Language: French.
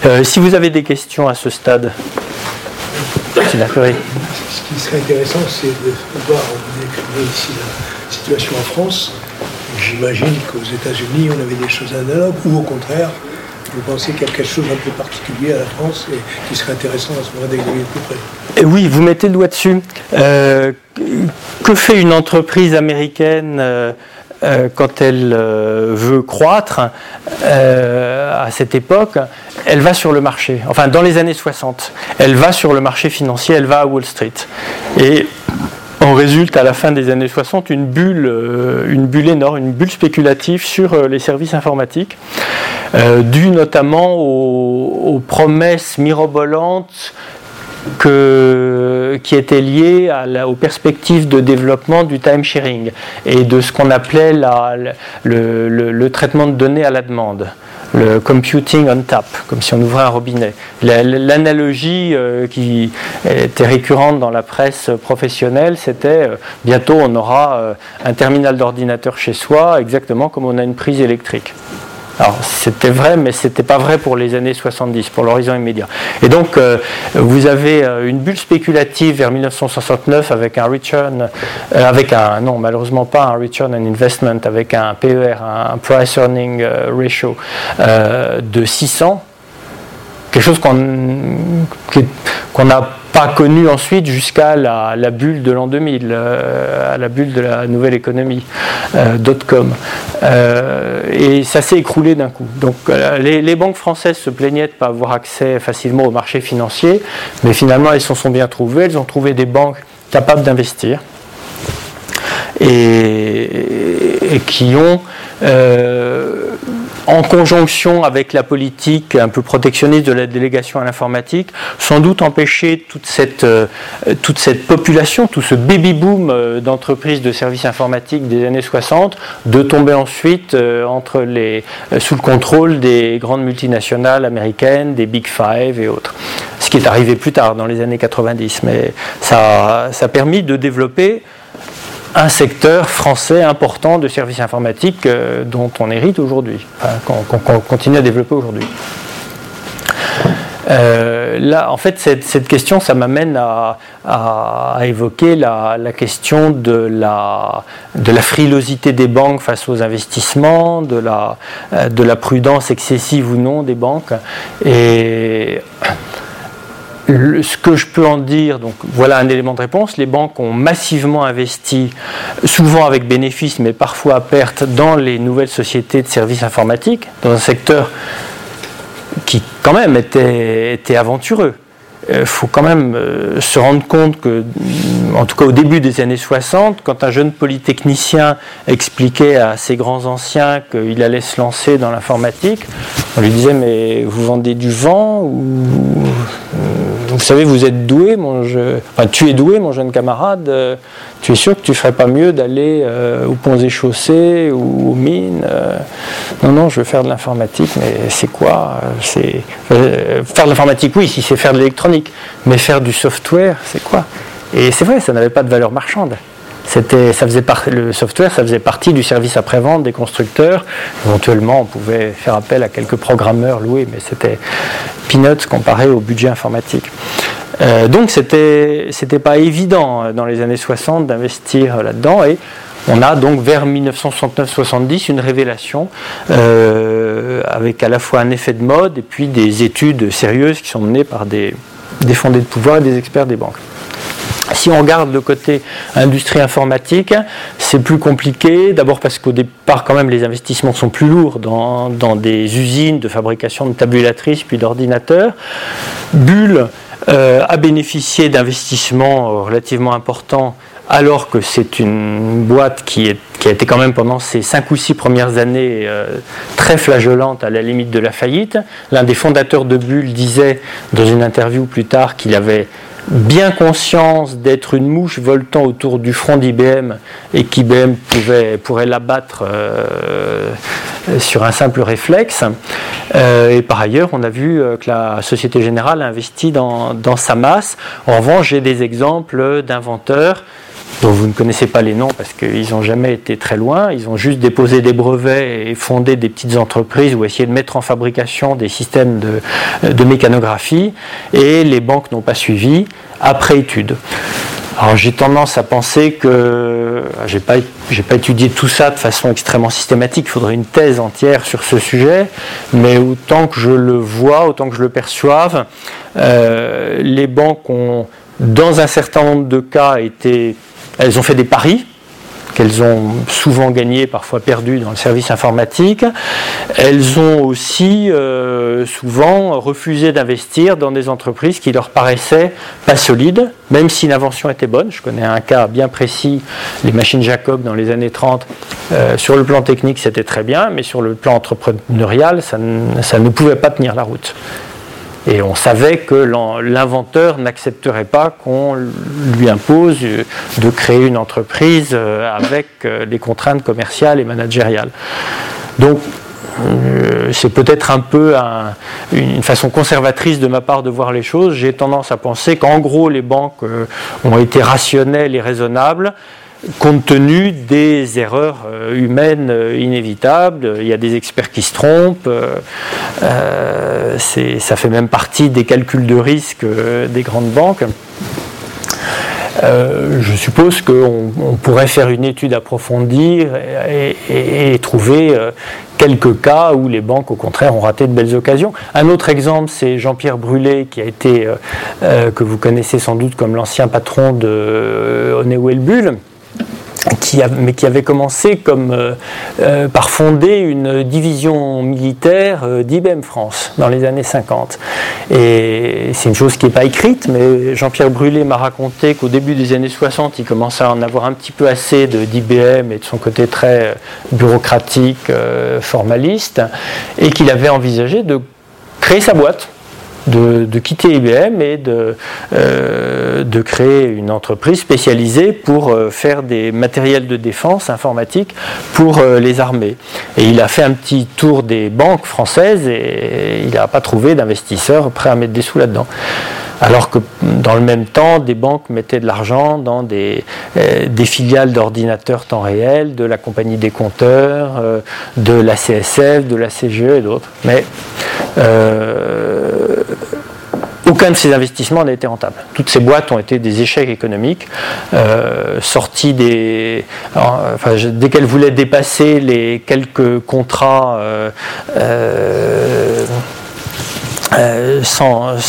Si vous avez des questions à ce stade, c'est d'accord. Ce qui serait intéressant, c'est de voir, on décrivait ici la situation en France. J'imagine qu'aux États-Unis, on avait des choses analogues, ou au contraire, vous pensez qu'il y a quelque chose un peu particulier à la France et qui serait intéressant à ce moment-là d'examiner de plus près. Oui, vous mettez le doigt dessus. Que fait une entreprise américaine quand elle veut croître à cette époque? Elle va sur le marché. Enfin, dans les années 60, elle va sur le marché financier, elle va à Wall Street. Et en résulte, à la fin des années 60, une bulle énorme, une bulle spéculative sur les services informatiques, due notamment aux promesses mirobolantes qui étaient liées aux perspectives de développement du time sharing et de ce qu'on appelait le traitement de données à la demande. Le computing on tap, comme si on ouvrait un robinet. L'analogie qui était récurrente dans la presse professionnelle, c'était bientôt on aura un terminal d'ordinateur chez soi, exactement comme on a une prise électrique. Alors c'était vrai, mais c'était pas vrai pour les années 70, pour l'horizon immédiat. Et donc vous avez une bulle spéculative vers 1969 avec un return, non malheureusement pas un return on investment, avec un PER, un price earning ratio de 600, quelque chose qu'on n'a pas connu ensuite jusqu'à la bulle de l'an 2000, à la bulle de la nouvelle économie, .com. Et ça s'est écroulé d'un coup. Donc les banques françaises se plaignaient de ne pas avoir accès facilement au marché financier, mais finalement elles s'en sont bien trouvées, elles ont trouvé des banques capables d'investir et qui ont en conjonction avec la politique un peu protectionniste de la délégation à l'informatique, sans doute empêcher toute cette population, tout ce baby-boom d'entreprises de services informatiques des années 60, de tomber ensuite sous le contrôle des grandes multinationales américaines, des Big Five et autres. Ce qui est arrivé plus tard, dans les années 90, mais ça a permis de développer un secteur français important de services informatiques dont on hérite aujourd'hui, qu'on continue à développer aujourd'hui. Là, en fait, cette question, ça m'amène à évoquer la question de la frilosité des banques face aux investissements, de la prudence excessive ou non des banques. Et ce que je peux en dire, donc voilà un élément de réponse, les banques ont massivement investi, souvent avec bénéfice, mais parfois à perte, dans les nouvelles sociétés de services informatiques, dans un secteur qui quand même était aventureux. Il faut quand même se rendre compte que, en tout cas au début des années 60, quand un jeune polytechnicien expliquait à ses grands anciens qu'il allait se lancer dans l'informatique, on lui disait « mais vous vendez du vent ou vous savez, vous êtes doué, tu es doué, mon jeune camarade, tu es sûr que tu ne ferais pas mieux d'aller aux ponts et chaussées ou aux mines Non, je veux faire de l'informatique, mais c'est quoi faire de l'informatique, oui, si c'est faire de l'électronique, mais faire du software, c'est quoi? Et c'est vrai, ça n'avait pas de valeur marchande. Le software, ça faisait partie du service après-vente des constructeurs. Éventuellement, on pouvait faire appel à quelques programmeurs loués, mais c'était peanuts comparé au budget informatique. Donc, c'était pas évident dans les années 60 d'investir là-dedans. Et on a donc vers 1969-70 une révélation avec à la fois un effet de mode et puis des études sérieuses qui sont menées par des fondés de pouvoir et des experts des banques. Si on regarde le côté industrie informatique, c'est plus compliqué. D'abord parce qu'au départ, quand même, les investissements sont plus lourds dans des usines de fabrication de tabulatrices puis d'ordinateurs. Bull a bénéficié d'investissements relativement importants, alors que c'est une boîte qui a été quand même pendant ces 5 ou 6 premières années très flageolante, à la limite de la faillite. L'un des fondateurs de Bull disait dans une interview plus tard qu'il avait bien conscience d'être une mouche voltant autour du front d'IBM et qu'IBM pourrait l'abattre sur un simple réflexe. Et par ailleurs, on a vu que la Société Générale a investi dans sa masse. En revanche, j'ai des exemples d'inventeurs dont vous ne connaissez pas les noms parce qu'ils n'ont jamais été très loin. Ils ont juste déposé des brevets et fondé des petites entreprises ou essayé de mettre en fabrication des systèmes de mécanographie, et les banques n'ont pas suivi après étude. Alors j'ai tendance à penser que j'ai pas étudié tout ça de façon extrêmement systématique, il faudrait une thèse entière sur ce sujet, mais autant que je le vois, autant que je le perçoive, les banques ont, dans un certain nombre de cas, elles ont fait des paris qu'elles ont souvent gagné, parfois perdu dans le service informatique. Elles ont aussi souvent refusé d'investir dans des entreprises qui leur paraissaient pas solides, même si l'invention était bonne. Je connais un cas bien précis, les machines Jacob dans les années 30. Sur le plan technique, c'était très bien, mais sur le plan entrepreneurial, ça ne pouvait pas tenir la route. Et on savait que l'inventeur n'accepterait pas qu'on lui impose de créer une entreprise avec les contraintes commerciales et managériales. Donc, c'est peut-être un peu une façon conservatrice de ma part de voir les choses. J'ai tendance à penser qu'en gros, les banques ont été rationnelles et raisonnables, compte tenu des erreurs humaines inévitables. Il y a des experts qui se trompent, ça fait même partie des calculs de risque des grandes banques. Je suppose qu'on pourrait faire une étude approfondie et trouver quelques cas où les banques, au contraire, ont raté de belles occasions. Un autre exemple, c'est Jean-Pierre Brulé, qui a été, que vous connaissez sans doute comme l'ancien patron de Honeywell Bull, mais qui avait commencé par fonder une division militaire d'IBM France dans les années 50. Et c'est une chose qui n'est pas écrite, mais Jean-Pierre Brulé m'a raconté qu'au début des années 60, il commençait à en avoir un petit peu assez d'IBM et de son côté très bureaucratique, formaliste, et qu'il avait envisagé de créer sa boîte. De quitter IBM et de créer une entreprise spécialisée pour faire des matériels de défense informatique pour les armées. Et il a fait un petit tour des banques françaises et il n'a pas trouvé d'investisseurs prêts à mettre des sous là-dedans. Alors que dans le même temps, des banques mettaient de l'argent dans des filiales d'ordinateurs temps réel, de la compagnie des compteurs, de la CSF, de la CGE et d'autres. Mais aucun de ces investissements n'a été rentable. Toutes ces boîtes ont été des échecs économiques, sorties dès qu'elles voulaient dépasser les quelques contrats sans